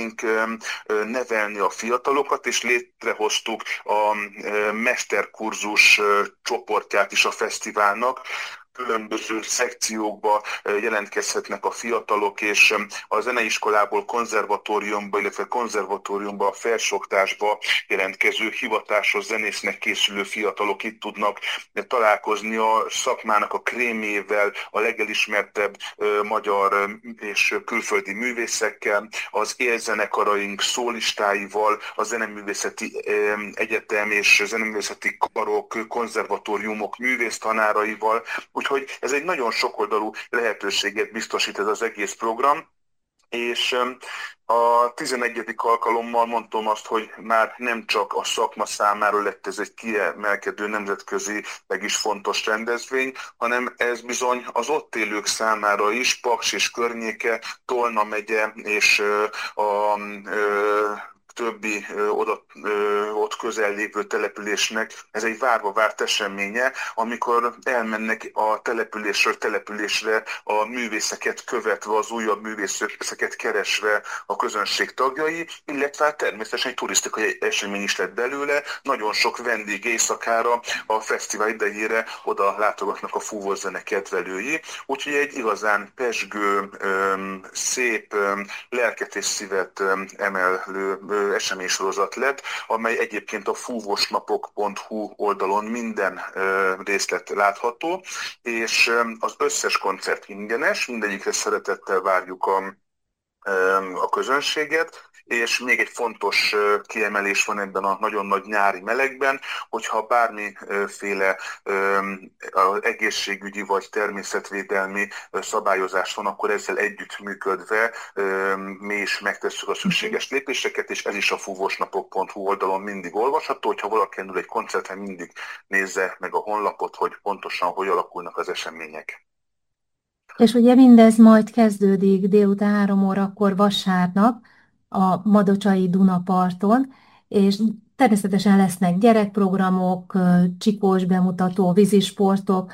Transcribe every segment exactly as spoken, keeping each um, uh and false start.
szeretnénk nevelni a fiatalokat, és létrehoztuk a mesterkurzus csoportját is a fesztiválnak. Különböző szekciókba jelentkezhetnek a fiatalok, és a zeneiskolából konzervatóriumba, illetve konzervatóriumba, a felsőoktatásba jelentkező hivatásos zenésznek készülő fiatalok itt tudnak találkozni a szakmának a krémjével, a legelismertebb magyar és külföldi művészekkel, az élzenekaraink szólistáival, a Zeneművészeti Egyetem és zeneművészeti karok, konzervatóriumok művésztanáraival. Úgyhogy ez egy nagyon sokoldalú lehetőséget biztosít ez az egész program, és a tizenegyedik alkalommal mondtam azt, hogy már nem csak a szakma számára lett ez egy kiemelkedő nemzetközi, meg is fontos rendezvény, hanem ez bizony az ott élők számára is, Paks és környéke, Tolna megye és a, a többi ö, oda, ö, ott közel lévő településnek ez egy várva várt eseménye, amikor elmennek a településről településre a művészeket követve, az újabb művészeket keresve a közönség tagjai, illetve hát természetesen egy turisztikai esemény is lett belőle. Nagyon sok vendég éjszakára a fesztivál idejére oda látogatnak a fúvózene kedvelői, úgyhogy egy igazán pezsgő, szép, lelket és szívet emelő eseménysorozat lett, amely egyébként a fúvósnapok pont hu oldalon minden részlet látható, és az összes koncert ingyenes, mindegyikre szeretettel várjuk a, a közönséget, és még egy fontos kiemelés van ebben a nagyon nagy nyári melegben, hogyha bármiféle egészségügyi vagy természetvédelmi szabályozás van, akkor ezzel együttműködve mi is megtesszük a szükséges lépéseket, és ez is a fúvósnapok pont hu oldalon mindig olvasható, hogyha valaki indul egy koncertre, mindig nézze meg a honlapot, hogy pontosan hogy alakulnak az események. És ugye mindez majd kezdődik délután három órakor vasárnap a Madocsai Dunaparton, és természetesen lesznek gyerekprogramok, csikós bemutató, vízisportok,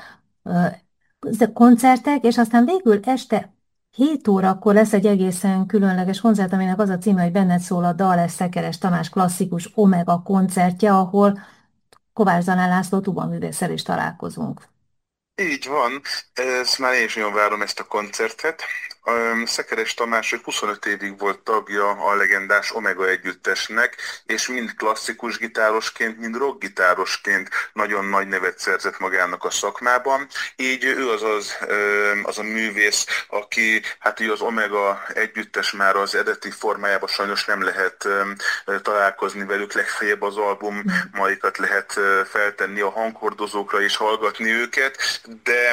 koncertek, és aztán végül este hét órakor lesz egy egészen különleges koncert, aminek az a címe, hogy Benned szól a dal, ez Szekeres Tamás klasszikus Omega koncertje, ahol Kovács Zalán László tubaművésszel is találkozunk. Így van, ez már én is nagyon várom ezt a koncertet. Szekeres Tamás hogy huszonöt évig volt tagja a legendás Omega együttesnek, és mind klasszikus gitárosként, mind rockgitárosként nagyon nagy nevet szerzett magának a szakmában. Így ő az az, az a művész, aki, hát így az Omega együttes már az eredeti formájában sajnos nem lehet találkozni velük, legfeljebb az albumaikat lehet feltenni a hanghordozókra és hallgatni őket, de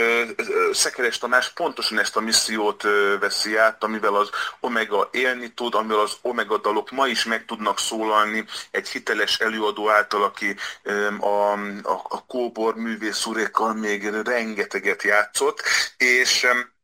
Szekeres Tamás pontosan ezt a missziót veszi át, amivel az Omega élni tud, amivel az Omega dalok ma is meg tudnak szólalni egy hiteles előadó által, aki a, a, a kóbor művész urékkal még rengeteget játszott, és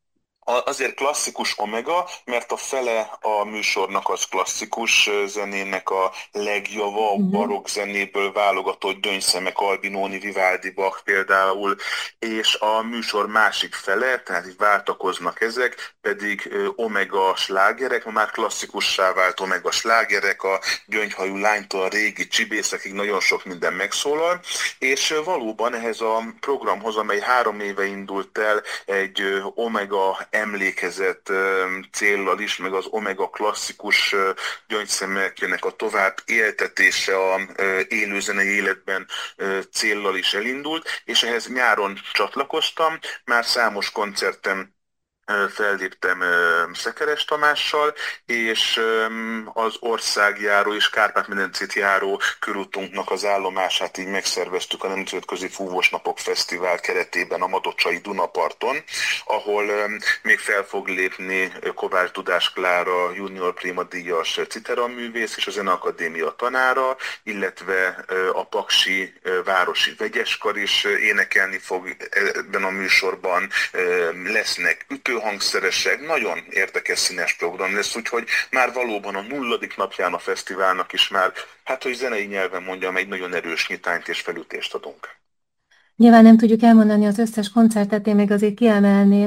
azért klasszikus Omega, mert a fele a műsornak az klasszikus zenének a legjava, a barokk zenéből válogatott Gyöngyszemek, Albinoni, Vivaldi, Bach például, és a műsor másik fele, tehát így váltakoznak ezek, pedig Omega slágerek, ma már klasszikussá vált Omega slágerek, a Gyöngyhajú lánytól a régi csibészekig nagyon sok minden megszólal, és valóban ehhez a programhoz, amely három éve indult el, egy Omega emlékezett céllal is, meg az Omega klasszikus gyöngyszemekének a tovább éltetése a élőzenei életben céllal is elindult, és ehhez nyáron csatlakoztam, már számos koncerten felléptem Szekeres Tamással, és az országjáró és Kárpát-medencét járó körútunknak az állomását így megszerveztük a Nemzetközi Fúvósnapok Fesztivál keretében a Madocsai Dunaparton, ahol még fel fog lépni Kovács Dudás Klára junior Prima díjas citeraművész és a Zeneakadémia tanára, illetve a Paksi Városi Vegyeskar is énekelni fog ebben a műsorban, lesznek ütő hangszeresek, nagyon érdekes színes program lesz, úgyhogy már valóban a nulladik napján a fesztiválnak is már, hát hogy zenei nyelven mondjam, egy nagyon erős nyitányt és felütést adunk. Nyilván nem tudjuk elmondani az összes koncertet, én még azért kiemelném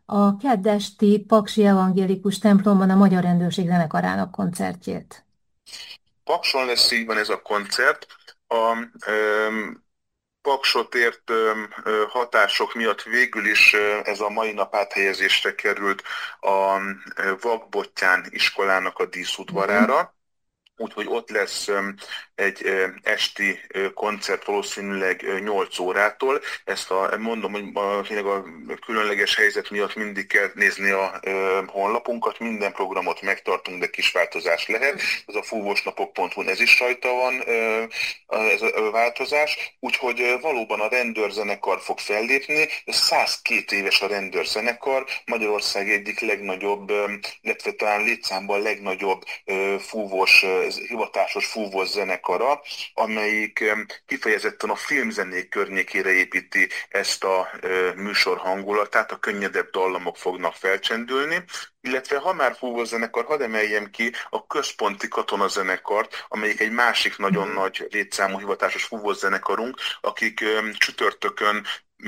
a kedd esti Paksi Evangélikus templomban a Magyar Rendőrség Zenekarának koncertjét. Pakson lesz, így van, ez a koncert. A ö, Paksot ért ö, ö, hatások miatt végül is ö, ez a mai nap áthelyezésre került a ö, Vakbottyán iskolának a díszudvarára. Úgyhogy ott lesz egy esti koncert valószínűleg nyolc órától. Ezt a, mondom, hogy a, a különleges helyzet miatt mindig kell nézni a honlapunkat, minden programot megtartunk, de kis változás lehet. Ez a fúvósnapok pont hu, ez is rajta van, ez a változás. Úgyhogy valóban a rendőrzenekar fog fellépni. százkettő éves a rendőrzenekar, Magyarország egyik legnagyobb, illetve talán létszámban legnagyobb fúvós, hivatásos fúvós zenekara, amelyik kifejezetten a filmzenék környékére építi ezt a műsor hangulatát, a könnyedebb dallamok fognak felcsendülni, illetve ha már fúvós zenekar, hadd emeljem ki a Központi Katonazenekart, amelyik egy másik nagyon nagy létszámú hivatásos fúvós zenekarunk, akik csütörtökön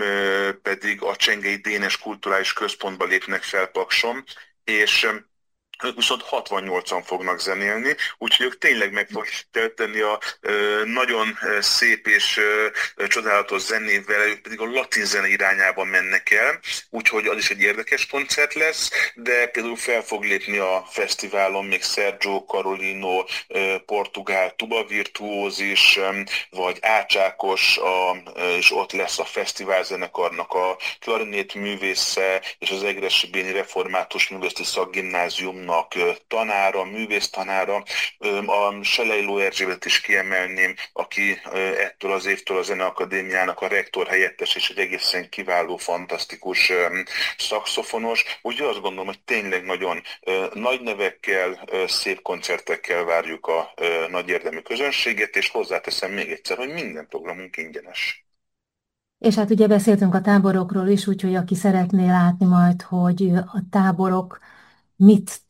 pedig a Csengei Dénes Kulturális Központba lépnek fel Pakson, és ők viszont hatvannyolcan fognak zenélni, úgyhogy ők tényleg meg fogják tenni a ö, nagyon szép és ö, csodálatos zenével, ők pedig a latin zene irányában mennek el, úgyhogy az is egy érdekes koncert lesz, de például fel fog lépni a fesztiválon még Sergio Carolino, ö, portugál tuba virtuózis, ö, vagy Ácsákos, a, ö, és ott lesz a fesztiválzenekarnak a klarinét művésze, és az Egressy Béni Református Művészeti Szakgimnázium tanára, művésztanára, a Selejló Erzsébet is kiemelném, aki ettől az évtől a Zeneakadémiának a rektor helyettes, és egy egészen kiváló, fantasztikus szaxofonos. Úgyhogy azt gondolom, hogy tényleg nagyon nagy nevekkel, szép koncertekkel várjuk a nagy érdemű közönséget, és hozzáteszem még egyszer, hogy minden programunk ingyenes. És hát ugye beszéltünk a táborokról is, úgyhogy aki szeretné látni majd, hogy a táborok mit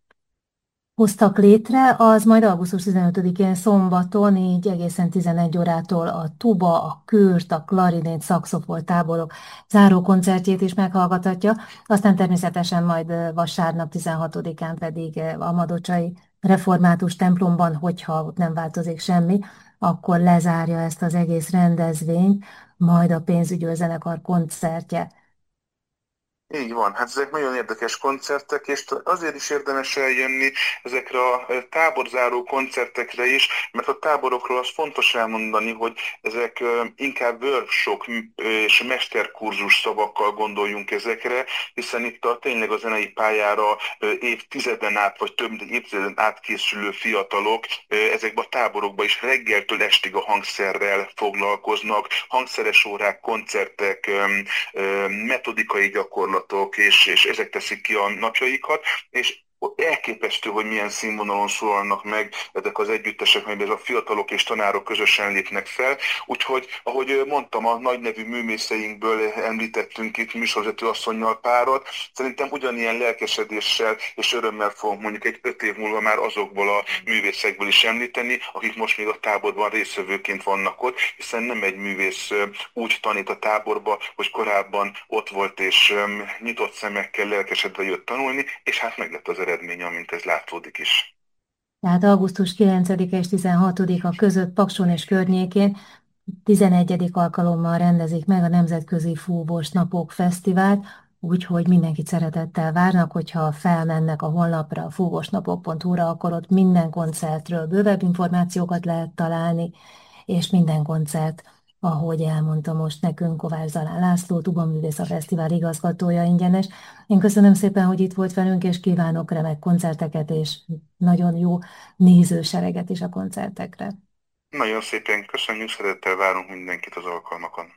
hoztak létre, az majd augusztus tizenötödikén szombaton, így egészen tizenegy órától a tuba, a kürt, a klarinét, szaxofon táborok záró koncertjét is meghallgathatja, aztán természetesen majd vasárnap tizenhatodikán pedig a Madocsai Református templomban, hogyha ott nem változik semmi, akkor lezárja ezt az egész rendezvényt, majd a Pénzügyőrzenekar koncertje. Így van, hát ezek nagyon érdekes koncertek, és azért is érdemes eljönni ezekre a táborzáró koncertekre is, mert a táborokról az fontos elmondani, hogy ezek inkább workshop és mesterkurzus szavakkal gondoljunk ezekre, hiszen itt a, tényleg a zenei pályára évtizeden át, vagy több évtizeden át készülő fiatalok ezekben a táborokban is reggeltől estig a hangszerrel foglalkoznak, hangszeres órák, koncertek, metodikai gyakorlatok, És, és ezek teszik ki a napjaikat, és elképesztő, hogy milyen színvonalon szólalnak meg ezek az együttesek, melyben a fiatalok és tanárok közösen lépnek fel. Úgyhogy, ahogy mondtam, a nagynevű művészeinkből említettünk itt műsorvezető asszonnyal párat, szerintem ugyanilyen lelkesedéssel és örömmel fogunk mondjuk egy öt év múlva már azokból a művészekből is említeni, akik most még a táborban résztvevőként vannak ott, hiszen nem egy művész úgy tanít a táborba, hogy korábban ott volt és nyitott szemekkel lelkesedve jött tanulni, és hát meg lett az eredmény, amint ez látódik is. Tehát augusztus kilencedike és tizenhatodika között Pakson és környékén tizenegyedik alkalommal rendezik meg a Nemzetközi Fúvós Napok Fesztivált, úgyhogy mindenkit szeretettel várnak, hogyha felmennek a honlapra, a fúvósnapok pont hu-ra, akkor ott minden koncertről bővebb információkat lehet találni, és minden koncert, ahogy elmondta most nekünk Kovács Zalán László, tubaművész, a fesztivál igazgatója, ingyenes. Én köszönöm szépen, hogy itt volt velünk, és kívánok remek koncerteket, és nagyon jó nézősereget is a koncertekre. Nagyon szépen köszönjük, szeretettel várunk mindenkit az alkalmakon.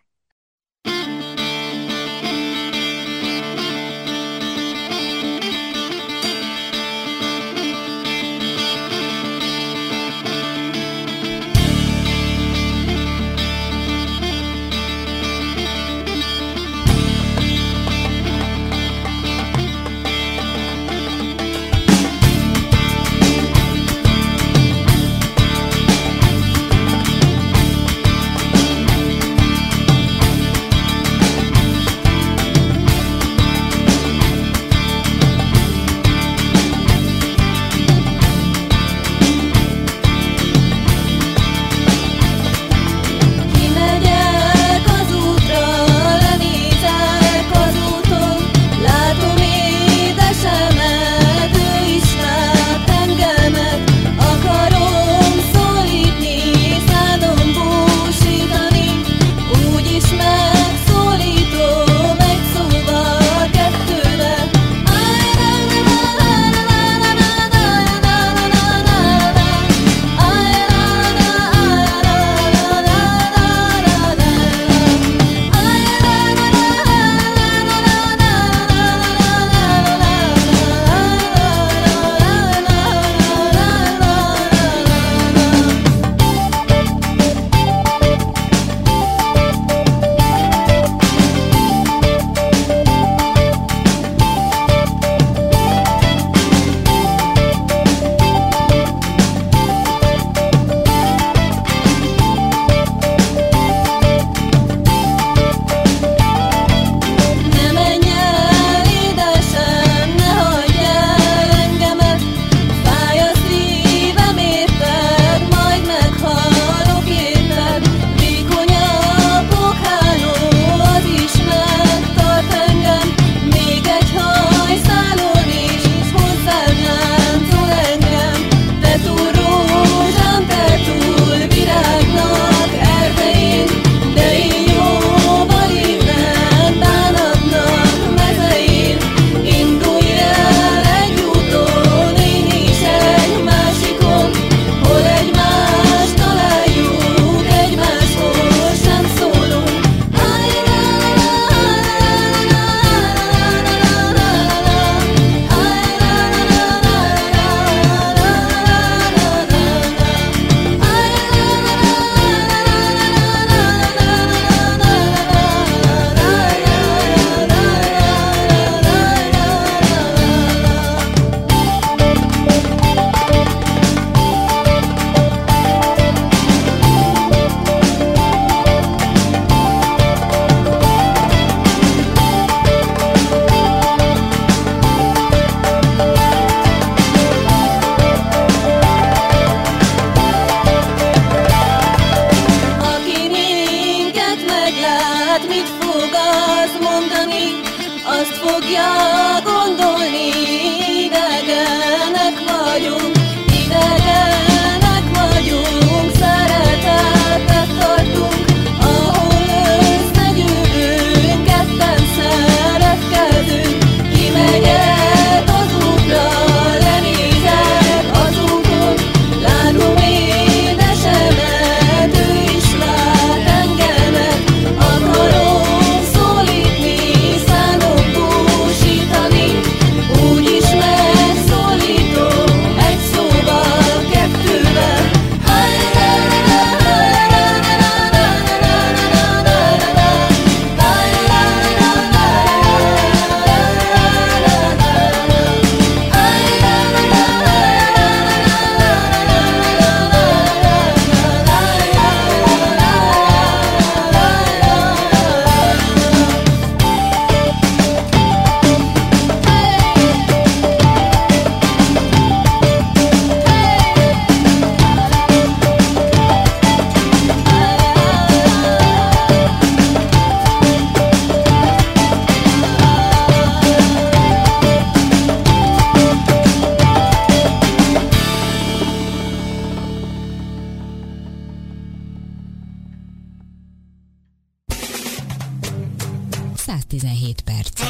tizenhét perc.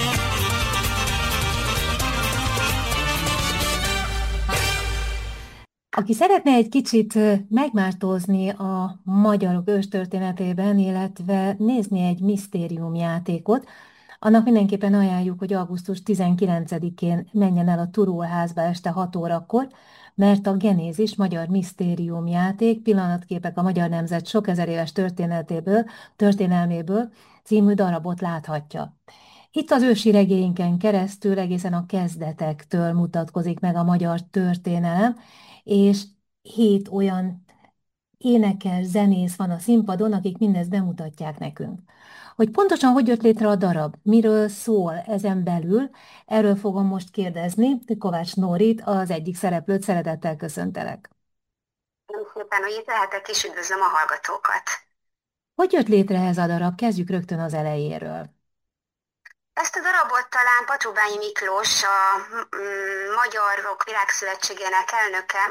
Aki szeretne egy kicsit megmártózni a magyarok őstörténetében, illetve nézni egy misztériumjátékot, annak mindenképpen ajánljuk, hogy augusztus tizenkilencedikén menjen el a Turulházba este hat órakor, mert a Genézis magyar misztériumjáték, pillanatképek a magyar nemzet sok ezer éves történetéből, történelméből című darabot láthatja. Itt az ősi regényeken keresztül egészen a kezdetektől mutatkozik meg a magyar történelem, és hét olyan énekes, zenész van a színpadon, akik mindezt bemutatják nekünk. Hogy pontosan hogy jött létre a darab, miről szól ezen belül, erről fogom most kérdezni Kovács Nórit, az egyik szereplőt, szeretettel köszöntelek. Köszönöm szépen, hogy itt lehetek, és üdvözlöm a hallgatókat. Hogy jött létre ez a darab? Kezdjük rögtön az elejéről. Ezt a darabot talán Patrubányi Miklós, a mm, Magyarok Világszövetségének elnöke,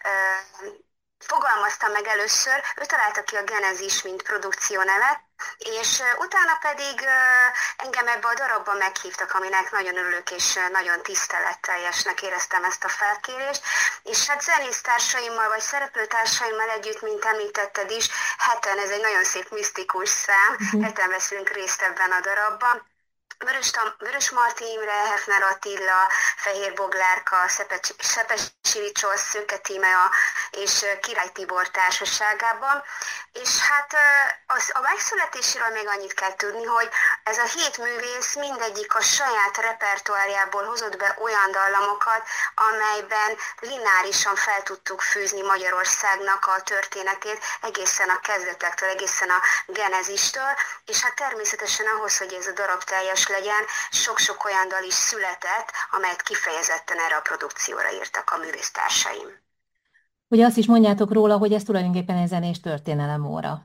fogalmazta meg először, ő találta ki a Genezis, mint produkció nevet, és utána pedig engem ebbe a darabba meghívtak, aminek nagyon örülök, és nagyon tiszteletteljesnek éreztem ezt a felkérést, és hát zenésztársaimmal, vagy szereplőtársaimmal együtt, mint említetted is, heten, ez egy nagyon szép misztikus szám, uh-huh. heten veszünk részt ebben a darabban. Vörös, Vörös Marti Imre, Hefner Attila, Fehér Boglárka, Szepesi Csosz, Szőke Tímea és Király Tibor társaságában. És hát az, a megszületéséről még annyit kell tudni, hogy ez a hét művész mindegyik a saját repertoárjából hozott be olyan dallamokat, amelyben lineárisan fel tudtuk fűzni Magyarországnak a történetét egészen a kezdetektől, egészen a genezistől, és hát természetesen ahhoz, hogy ez a darab teljes legyen, sok-sok olyan dal is született, amelyet kifejezetten erre a produkcióra írtak a művésztársaim. Ugye azt is mondjátok róla, hogy ez tulajdonképpen egy zenés történelem óra.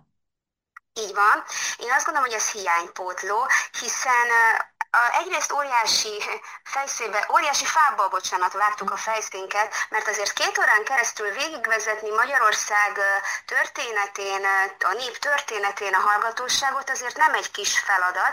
Így van. Én azt gondolom, hogy ez hiánypótló, hiszen egyrészt óriási fejszébe, óriási fából, bocsánat, vágtuk a fejszénket, mert azért két órán keresztül végigvezetni Magyarország történetén, a nép történetén a hallgatóságot azért nem egy kis feladat,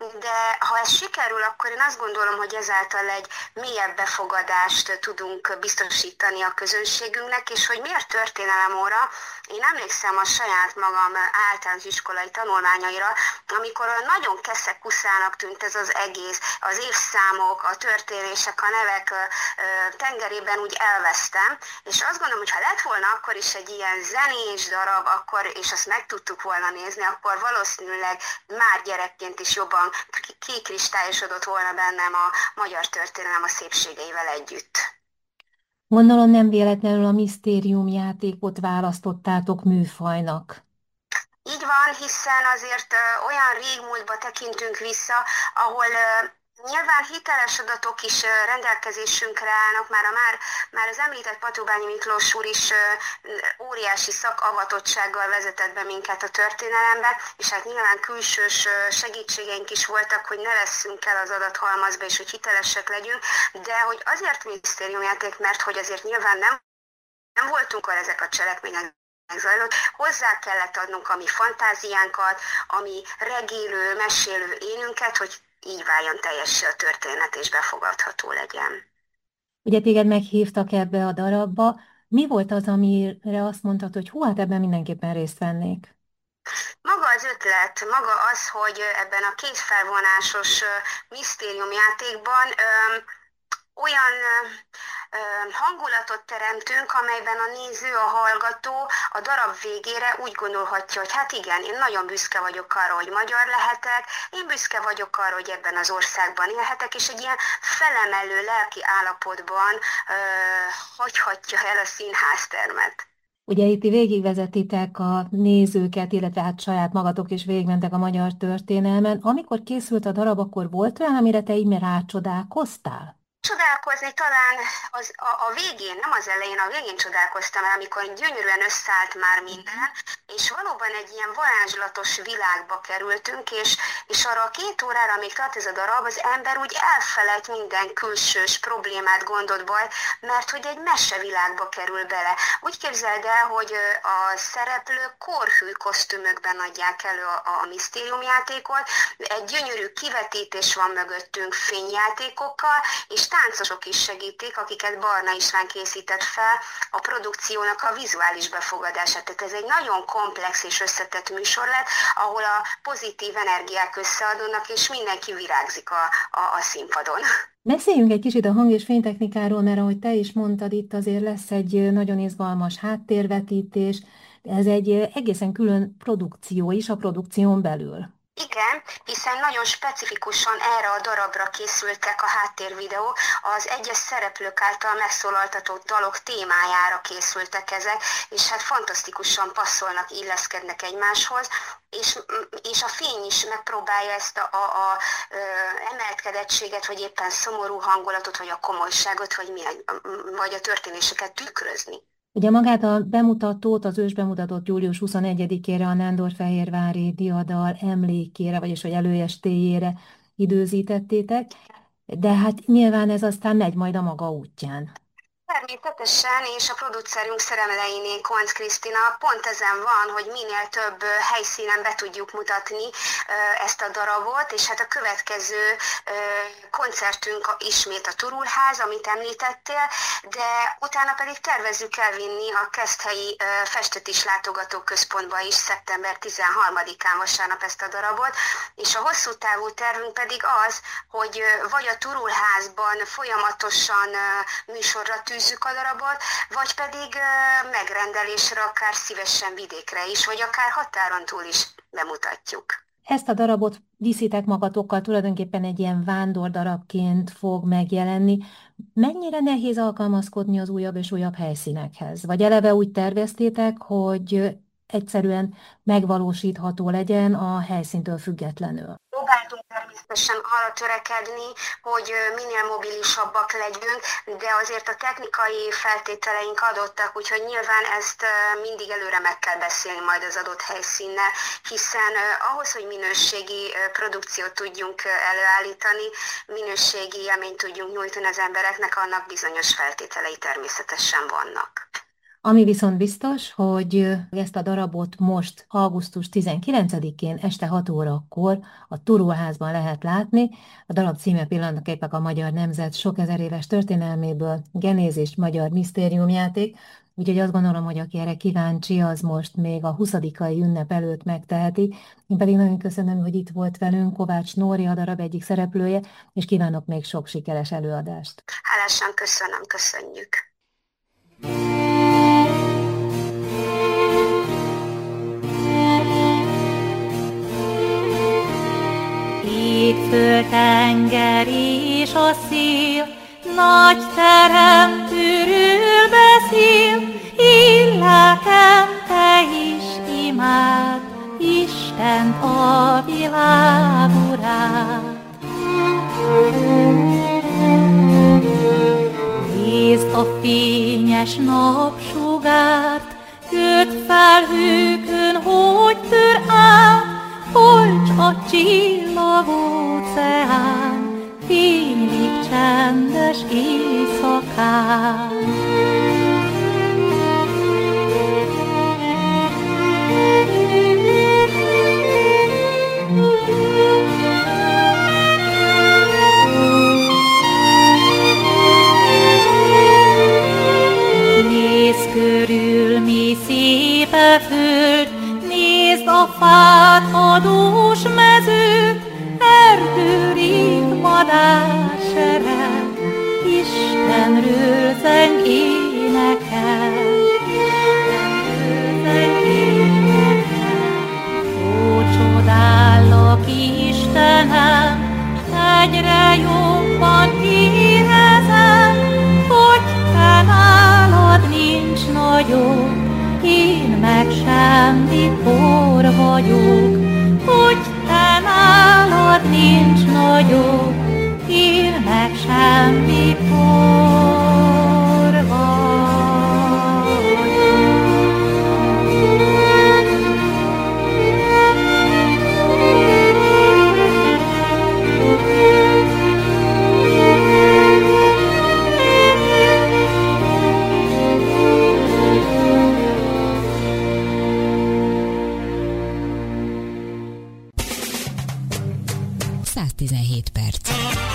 de ha ez sikerül, akkor én azt gondolom, hogy ezáltal egy mélyebb befogadást tudunk biztosítani a közönségünknek, és hogy miért történelemóra. Én emlékszem a saját magam általános iskolai tanulmányaira, amikor nagyon keszekuszának tűnt ez az egész, az évszámok, a történések, a nevek tengerében úgy elvesztem, és azt gondolom, hogy ha lett volna akkor is egy ilyen zenés darab, akkor, és azt meg tudtuk volna nézni, akkor valószínűleg már gyerekként is jobban kikristályosodott volna bennem a magyar történelem a szépségeivel együtt. Gondolom nem véletlenül a misztériumjátékot választottátok műfajnak. Így van, hiszen azért ö, olyan régmúltba tekintünk vissza, ahol ö, nyilván hiteles adatok is ö, rendelkezésünkre állnak, már, a, már, már az említett Patrubányi Miklós úr is ö, óriási szakavatottsággal vezetett be minket a történelembe, és hát nyilván külsős ö, segítségeink is voltak, hogy ne vesszünk el az adathalmazba, és hogy hitelesek legyünk, de hogy azért misztériumjáték, mert hogy azért nyilván nem, nem voltunk arra ezek a cselekmények, megzajlott. Hozzá kellett adnunk a mi fantáziánkat, a mi regélő, mesélő énünket, hogy így váljon teljessé a történet és befogadható legyen. Ugye téged meghívtak ebbe a darabba. Mi volt az, amire azt mondtad, hogy hú, hát ebben mindenképpen részt vennék? Maga az ötlet, maga az, hogy ebben a kétfelvonásos misztériumjátékban olyan ö, hangulatot teremtünk, amelyben a néző, a hallgató a darab végére úgy gondolhatja, hogy hát igen, én nagyon büszke vagyok arra, hogy magyar lehetek, én büszke vagyok arra, hogy ebben az országban élhetek, és egy ilyen felemelő lelki állapotban ö, hagyhatja el a színháztermet. Ugye itt végigvezetitek a nézőket, illetve hát saját magatok is végigmentek a magyar történelmen. Amikor készült a darab, akkor volt olyan, amire te így rácsodálkoztál? Csodálkozni talán az, a, a végén, nem az elején, a végén csodálkoztam el, amikor gyönyörűen összeállt már minden, és valóban egy ilyen varázslatos világba kerültünk, és, és arra a két órára, amíg tart ez a darab, az ember úgy elfelejt minden külsős problémát, gondot, bajt, mert hogy egy mesevilágba kerül bele. Úgy képzeld el, hogy a szereplők korhű kosztümökben adják elő a, a misztériumjátékot, egy gyönyörű kivetítés van mögöttünk fényjátékokkal, és táncosok is segítik, akiket Barna István készített fel a produkciónak a vizuális befogadását. Tehát ez egy nagyon komplex és összetett műsor lett, ahol a pozitív energiák összeadódnak, és mindenki virágzik a, a, a színpadon. Beszéljünk egy kicsit a hang- és fénytechnikáról, mert ahogy te is mondtad, itt azért lesz egy nagyon izgalmas háttérvetítés. Ez egy egészen külön produkció is a produkción belül. Igen, hiszen nagyon specifikusan erre a darabra készültek a háttérvideó, az egyes szereplők által megszólaltatott dalok témájára készültek ezek, és hát fantasztikusan passzolnak, illeszkednek egymáshoz, és, és a fény is megpróbálja ezt a, a, a, a emelkedettséget, vagy éppen szomorú hangulatot, vagy a komolyságot, vagy, mi, vagy a történéseket tükrözni. Ugye magát a bemutatót, az ős bemutatót július huszonegyedikére a nándorfehérvári diadal emlékére, vagyis hogy előestéjére időzítettétek, de hát nyilván ez aztán megy majd a maga útján. Természetesen, és a producerünk Szeremeleiné Koncz Krisztina pont ezen van, hogy minél több helyszínen be tudjuk mutatni ezt a darabot, és hát a következő koncertünk ismét a Turulház, amit említettél, de utána pedig tervezzük elvinni a Keszthelyi Festet is Látogató Központba is szeptember tizenharmadikán vasárnap ezt a darabot, és a hosszú távú tervünk pedig az, hogy vagy a Turulházban folyamatosan műsorra tűzzük a darabot, vagy pedig megrendelésre, akár szívesen vidékre is, vagy akár határon túl is bemutatjuk. Ezt a darabot viszitek magatokkal, tulajdonképpen egy ilyen vándordarabként fog megjelenni. Mennyire nehéz alkalmazkodni az újabb és újabb helyszínekhez? Vagy eleve úgy terveztétek, hogy egyszerűen megvalósítható legyen a helyszíntől függetlenül? Próbáltunk természetesen arra törekedni, hogy minél mobilisabbak legyünk, de azért a technikai feltételeink adottak, úgyhogy nyilván ezt mindig előre meg kell beszélni majd az adott helyszínnel, hiszen ahhoz, hogy minőségi produkciót tudjunk előállítani, minőségi élményt tudjunk nyújtani az embereknek, annak bizonyos feltételei természetesen vannak. Ami viszont biztos, hogy ezt a darabot most augusztus tizenkilencedikén este hat órakor a Turulházban lehet látni. A darab címe Pillanatképek a magyar nemzet sok ezer éves történelméből, Genézis magyar misztériumjáték, úgyhogy azt gondolom, hogy aki erre kíváncsi, az most még a huszadikai ünnep előtt megteheti. Én pedig nagyon köszönöm, hogy itt volt velünk Kovács Nóri, a darab egyik szereplője, és kívánok még sok sikeres előadást. Hálásan köszönöm, köszönjük. Ég, föld, tenger és a szél, nagy teremtőről beszél, én lelkem, te is imád, Istent, a világ urát. Nézd a fényes napsugárt, köd felhőkön, hogy tör át, olcs a csillagóceán, fénylik csendes éjszakán. Nézd körül, mi szép a föld, nézd a fát, a dús mezőt, erdőrít madársereg, Istenről zeng énekel, Istenről zeng énekel. Ó, csodállak, Istenem, egyre jobban érezem, hogy te nálad nincs nagyobb, én meg semmi por vagyok, hogy te nálad nincs nagyobb, hírnek semmi porva. száztizenhét perc.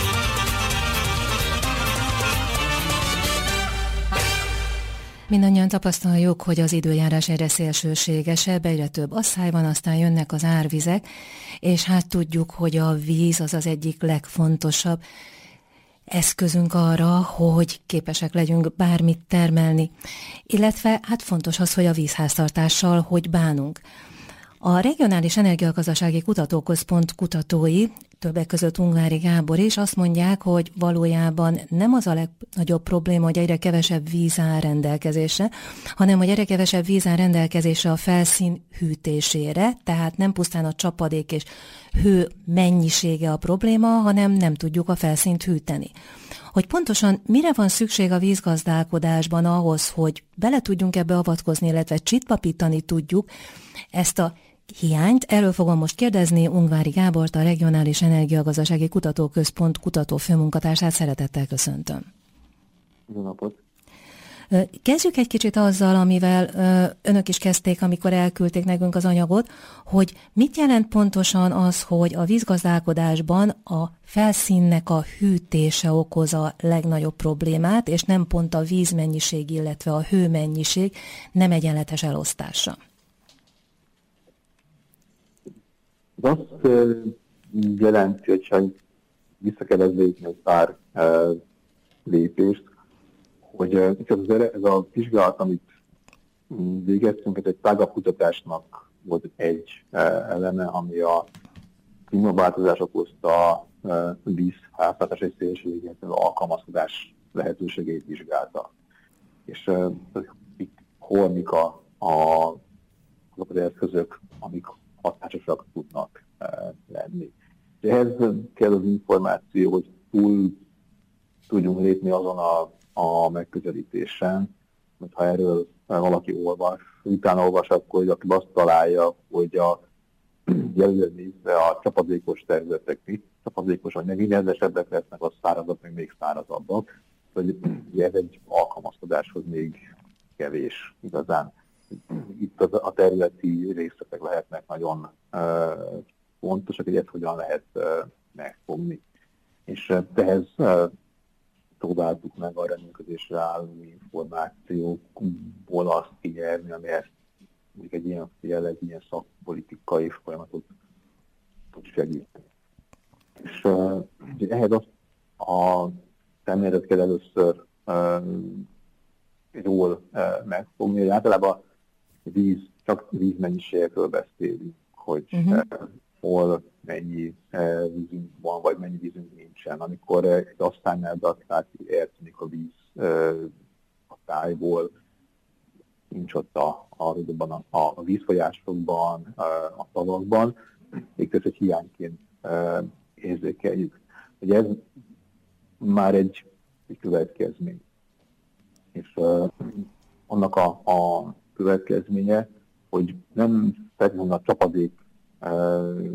Mindannyian tapasztaljuk, hogy az időjárás egyre szélsőségesebb, egyre több asszály van, aztán jönnek az árvizek, és hát tudjuk, hogy a víz az az egyik legfontosabb eszközünk arra, hogy képesek legyünk bármit termelni. Illetve hát fontos az, hogy a vízháztartással hogy bánunk. A Regionális Energiagazdasági Kutatóközpont kutatói, többek között Ungvári Gábor is azt mondják, hogy valójában nem az a legnagyobb probléma, hogy egyre kevesebb víz áll rendelkezésre, hanem hogy egyre kevesebb víz áll rendelkezésre a felszín hűtésére, tehát nem pusztán a csapadék és hő mennyisége a probléma, hanem nem tudjuk a felszínt hűteni. Hogy pontosan mire van szükség a vízgazdálkodásban ahhoz, hogy bele tudjunk ebbe avatkozni, illetve csitpapítani tudjuk ezt a hiányt. Erről fogom most kérdezni Ungvári Gábort, a Regionális Energiagazdasági Kutatóközpont kutató főmunkatársát. Szeretettel köszöntöm. Jó napot! Kezdjük egy kicsit azzal, amivel önök is kezdték, amikor elküldték nekünk az anyagot, hogy mit jelent pontosan az, hogy a vízgazdálkodásban a felszínnek a hűtése okoz a legnagyobb problémát, és nem pont a vízmennyiség, illetve a hőmennyiség nem egyenletes elosztása. Ez azt jelenti, hogyha vissza kell lépni egy pár lépést, hogy ez a vizsgálat, amit végeztünk, ez egy tágabb kutatásnak volt egy eleme, ami a klímaváltozás okozta vízháztartás és szélsőséges alkalmazkodás lehetőségét vizsgálta. És itt hol mik a, a, azok az eszközök, amik hatásosak tudnak lenni. Ehhez kell az információ, hogy túl tudjunk lépni azon a a megközelítésen, mert ha erről valaki olvas, utána olvas, akkor aki azt találja, hogy a jelölően nézve a csapadékos területek mit, csapadékos vagy még nedvesebbek lesznek, az szárazabb, még még szárazabbak, hogy ez egy alkalmazkodáshoz még kevés igazán. Itt a területi részletek lehetnek nagyon fontosak, hogy ezt hogyan lehet megfogni. És ehhez próbáltuk meg a rendelkezésre álló információkból azt kinyerni, amihez egy ilyen jelleg, ilyen szakpolitikai folyamatot tud segíteni. És uh, ehhez azt a szemléletet kell először uh, jól uh, megfogni, hogy általában víz, csak vízmennyiségekről beszélünk, hogy uh-huh. uh, hol mennyi uh, vízünk van, vagy mennyi vízünk nincsen. Amikor uh, egy asztálynál beadtáti eltűnik a víz uh, a tájból, nincs ott a, a, a, a vízfolyásokban, uh, a tavakban, még egy hiányként uh, érzékeljük. Ugye ez már egy, egy következmény. És uh, annak a, a következménye, hogy nem feltétlenül a csapadék uh,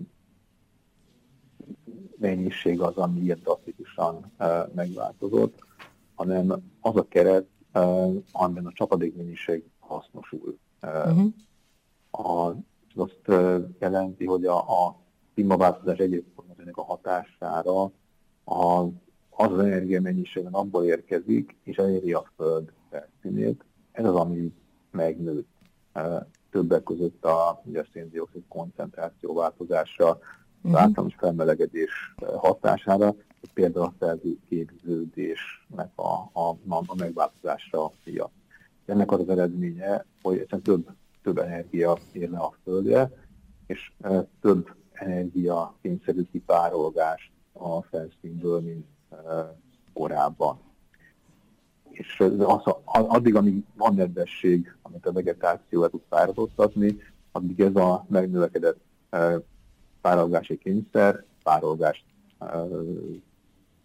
mennyiség az, ami ilyen drasztikusan uh, megváltozott, hanem az a keret, uh, amiben a csapadék mennyiség hasznosul. Uh, uh-huh. a, azt uh, jelenti, hogy a, a klímaváltozás egyéb ennek a hatására a, az az energiamennyiségben abból érkezik, és eléri a Föld felszínét. Ez az, ami megnőtt. Uh, többek között a, a szén-dioxid koncentráció változása, az uh-huh. általános felmelegedés hatására, például a felhőképződésnek a, a, a megváltozása miatt. Ennek az az eredménye, hogy egyszerűen több, több energia érne a Földre, és e, több energia kényszerű kipárolgást a felszínből, mint e, korábban. És az, addig, amíg van nedvesség, amit a vegetáció el tud fáradoztatni, addig ez a megnövekedett e, párolgási kényszer, párolgást e,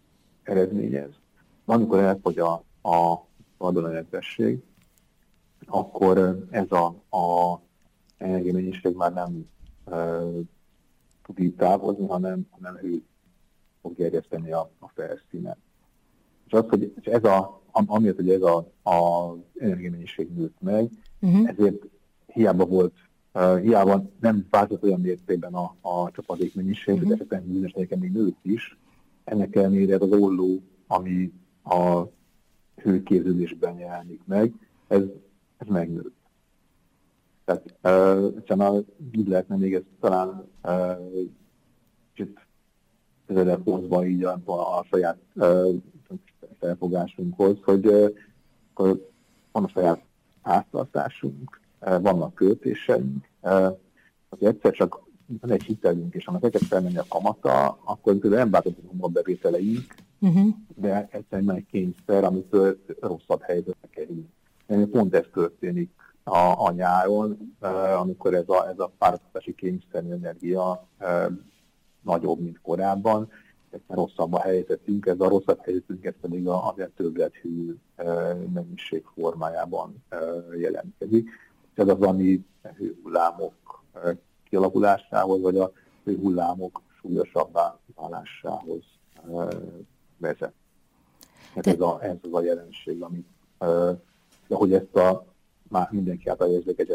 eredményez. Amikor elfogy a, a tulajdonnedvesség, akkor ez a, a energiamennyiség már nem e, tud így távozni, hanem, hanem ő fog gerjeszteni a, a felszínen. És az, hogy és ez a, amiatt, hogy ez a, a energiamennyiség nőtt meg, uh-huh. ezért hiába volt, uh, hiába nem változott olyan mértékben a, a csapadékmennyiség, uh-huh. de esetben bizonyos helyeken még nőtt is. Ennek ellenére az olló, ami a hőképződésben jelenik meg, ez, ez megnőtt. Tehát uh, így lehetne még ezt talán uh, kicsit közelebb hozva így a, a saját uh, felfogásunkhoz, hogy uh, akkor van a saját háztartásunk, uh, vannak költéseink, uh, hogy egyszer csak van egy hitelünk, és annak egyet felmenni a kamata, akkor például nem változunk a bevételeink, uh-huh. de egyszerűen egy kényszer, amitől rosszabb helyzetbe kerül. Pont ez történik a, a nyáron, uh, amikor ez a, ez a párosítási kényszerű energia uh, nagyobb, mint korábban, egyszerűen rosszabb a helyzetünk, ez a rosszabb helyzetünk, ez pedig a, a többletű uh, mennyiség formájában uh, jelentkezik. Ez az, ami hőhullámok uh, kialakulásához, vagy a hőhullámok súlyosabbá válásához uh, vezet. Hát ez, a, ez az a jelenség, amit, uh, ahogy ezt a már mindenki által érzékelt